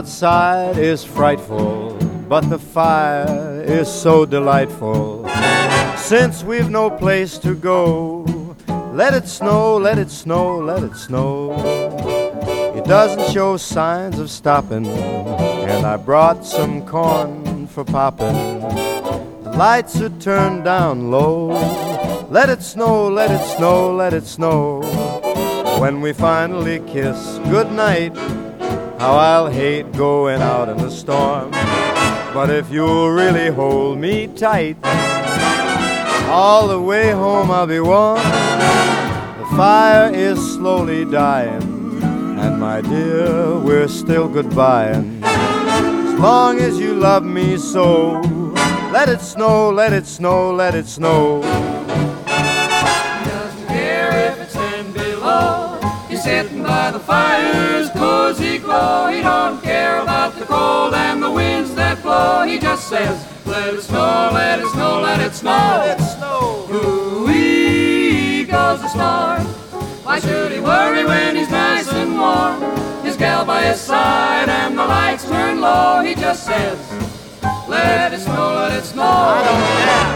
outside is frightful, but the fire is so delightful. Since we've no place to go, let it snow, let it snow, let it snow. It doesn't show signs of stopping, and I brought some corn for popping. The lights are turned down low. Let it snow, let it snow, let it snow. When we finally kiss goodnight, how I'll hate going out in the storm. But if you'll really hold me tight, all the way home I'll be warm. The fire is slowly dying, and my dear, we're still goodbying. As long as you love me so, let it snow, let it snow, let it snow. He doesn't care if it's 10 below. He's sitting by the fire's cozy glow. He don't care about the cold and the winds that blow. He just says, let it snow, let it snow, let it snow. Let it snow. Ooh-wee goes the storm. Why should he worry when he's nice and warm? His gal by his side and the lights turn low. He just says, let it snow, let it snow. I don't care.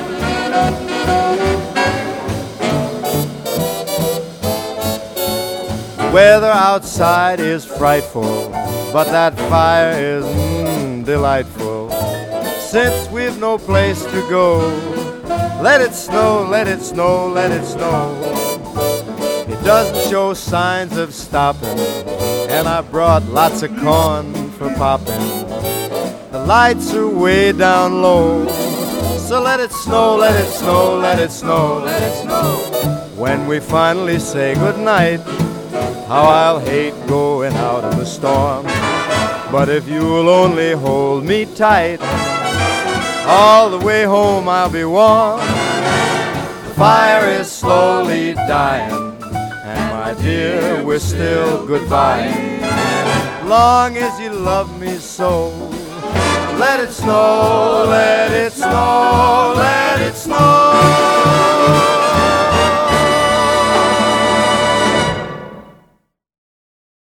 The weather outside is frightful, but that fire is delightful. Since we've no place to go, let it snow, let it snow, let it snow. It doesn't show signs of stopping, and I brought lots of corn for popping. The lights are way down low, so let it snow, let it snow, let it snow, Let it snow. when we finally say goodnight. How I'll hate going out in the storm. But if you'll only hold me tight, all the way home I'll be warm. The fire is slowly dying, and my dear, we're still goodbye. Long as you love me so, let it snow, let